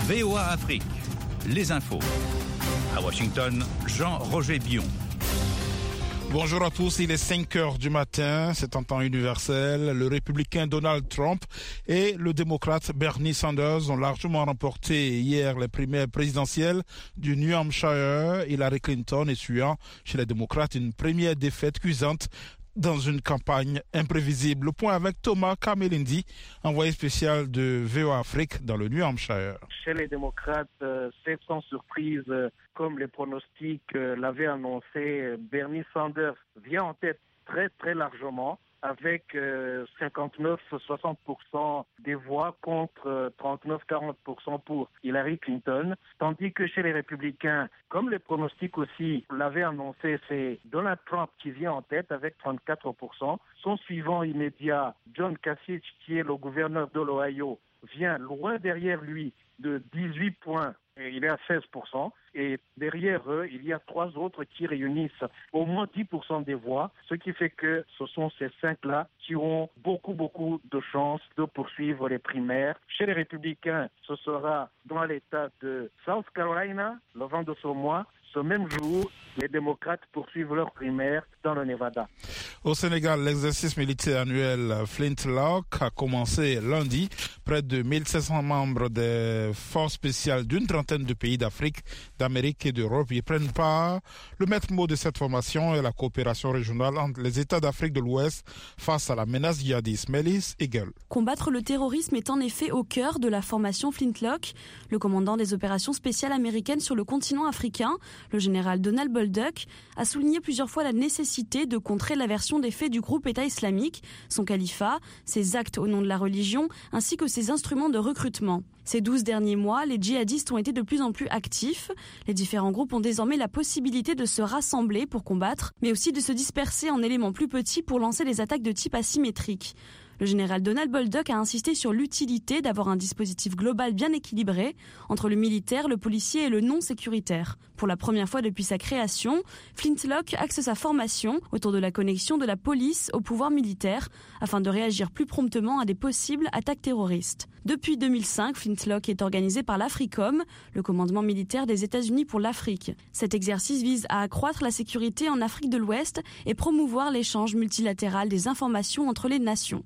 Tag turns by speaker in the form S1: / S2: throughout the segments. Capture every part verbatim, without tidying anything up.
S1: V O A Afrique, les infos. À Washington, Jean-Roger Bion.
S2: Bonjour à tous, il est cinq heures du matin, c'est en temps universel. Le républicain Donald Trump et le démocrate Bernie Sanders ont largement remporté hier les primaires présidentielles du New Hampshire. Hillary Clinton essuyant chez les démocrates une première défaite cuisante dans une campagne imprévisible. Le point avec Thomas Kamelindi, envoyé spécial de V O A Afrique dans le New Hampshire.
S3: Chez les démocrates, euh, c'est sans surprise, euh, comme les pronostics euh, l'avaient annoncé, euh, Bernie Sanders vient en tête très très largement avec euh, cinquante-neuf à soixante pour cent des voix contre euh, trente-neuf à quarante pour cent pour Hillary Clinton. Tandis que chez les républicains, comme les pronostics aussi l'avaient annoncé, c'est Donald Trump qui vient en tête avec trente-quatre pour cent. Son suivant immédiat, John Kasich, qui est le gouverneur de l'Ohio, vient loin derrière lui de dix-huit points. Et il est à seize pour cent. Et derrière eux, il y a trois autres qui réunissent au moins dix pour cent des voix, ce qui fait que ce sont ces cinq-là qui ont beaucoup, beaucoup de chances de poursuivre les primaires. Chez les républicains, ce sera dans l'État de South Carolina, le vingt de ce mois. Ce même jour, les démocrates poursuivent leurs primaires dans le Nevada.
S2: Au Sénégal, l'exercice militaire annuel Flintlock a commencé lundi. Près de mille cinq cents membres des forces spéciales d'une trentaine de pays d'Afrique, d'Amérique et d'Europe y prennent part. Le maître mot de cette formation est la coopération régionale entre les États d'Afrique de l'Ouest face à la menace djihadiste. Melis Eagle.
S4: Combattre le terrorisme est en effet au cœur de la formation Flintlock. Le commandant des opérations spéciales américaines sur le continent africain, le général Donald Bolduc, a souligné plusieurs fois la nécessité de contrer la version des faits du groupe État islamique, son califat, ses actes au nom de la religion, ainsi que ses instruments de recrutement. Ces douze derniers mois, les djihadistes ont été de plus en plus actifs. Les différents groupes ont désormais la possibilité de se rassembler pour combattre, mais aussi de se disperser en éléments plus petits pour lancer des attaques de type asymétrique. Le général Donald Bolduc a insisté sur l'utilité d'avoir un dispositif global bien équilibré entre le militaire, le policier et le non sécuritaire. Pour la première fois depuis sa création, Flintlock axe sa formation autour de la connexion de la police au pouvoir militaire afin de réagir plus promptement à des possibles attaques terroristes. Depuis deux mille cinq, Flintlock est organisé par l'AFRICOM, le commandement militaire des États-Unis pour l'Afrique. Cet exercice vise à accroître la sécurité en Afrique de l'Ouest et promouvoir l'échange multilatéral des informations entre les nations.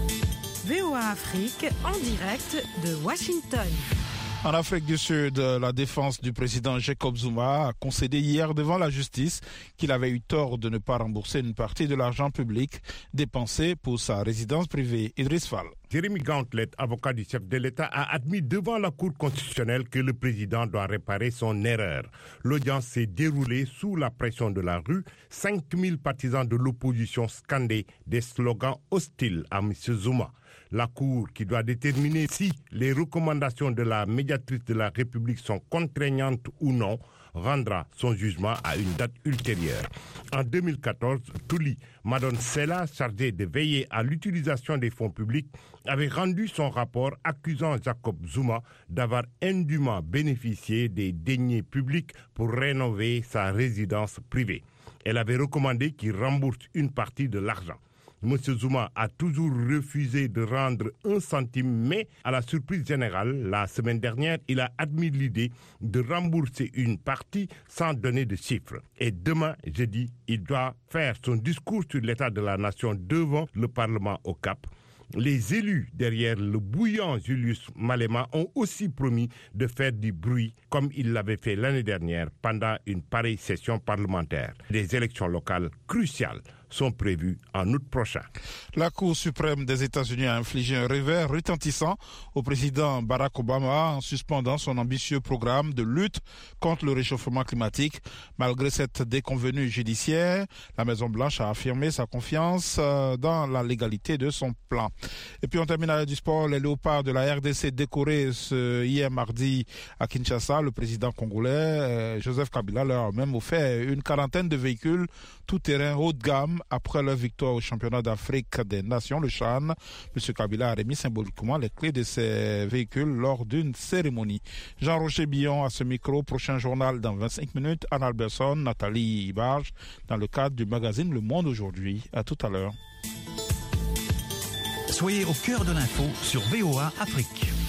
S5: V O A Afrique en direct de Washington.
S2: En Afrique du Sud, la défense du président Jacob Zuma a concédé hier devant la justice qu'il avait eu tort de ne pas rembourser une partie de l'argent public dépensé pour sa résidence privée. Idriss Fall.
S6: Jeremy Gauntlett, avocat du chef de l'État, a admis devant la Cour constitutionnelle que le président doit réparer son erreur. L'audience s'est déroulée sous la pression de la rue. cinq mille partisans de l'opposition scandaient des slogans hostiles à M. Zuma. La Cour, qui doit déterminer si les recommandations de la médiatrice de la République sont contraignantes ou non, rendra son jugement à une date ultérieure. En deux mille quatorze, Tuli Madonsela, chargé de veiller à l'utilisation des fonds publics, avait rendu son rapport accusant Jacob Zuma d'avoir indûment bénéficié des deniers publics pour rénover sa résidence privée. Elle avait recommandé qu'il rembourse une partie de l'argent. M. Zuma a toujours refusé de rendre un centime, mais à la surprise générale, la semaine dernière, il a admis l'idée de rembourser une partie sans donner de chiffres. Et demain, jeudi, il doit faire son discours sur l'état de la nation devant le Parlement au Cap. Les élus derrière le bouillant Julius Malema ont aussi promis de faire du bruit comme ils l'avaient fait l'année dernière pendant une pareille session parlementaire. Des élections locales cruciales sont prévues en août prochain.
S2: La Cour suprême des États-Unis a infligé un revers retentissant au président Barack Obama en suspendant son ambitieux programme de lutte contre le réchauffement climatique. Malgré cette déconvenue judiciaire, la Maison-Blanche a affirmé sa confiance dans la légalité de son plan. Et puis on termine avec du sport. Les Léopards de la R D C décorés ce, hier mardi à Kinshasa. Le président congolais Joseph Kabila leur a même offert une quarantaine de véhicules tout-terrain haut de gamme après leur victoire au championnat d'Afrique des Nations, le CHAN. M. Kabila a remis symboliquement les clés de ces véhicules lors d'une cérémonie. Jean-Roger Bion à ce micro. Prochain journal dans vingt-cinq minutes. Anne Alberson, Nathalie Ibarge dans le cadre du magazine Le Monde aujourd'hui. À tout à l'heure.
S1: Soyez au cœur de l'info sur V O A Afrique.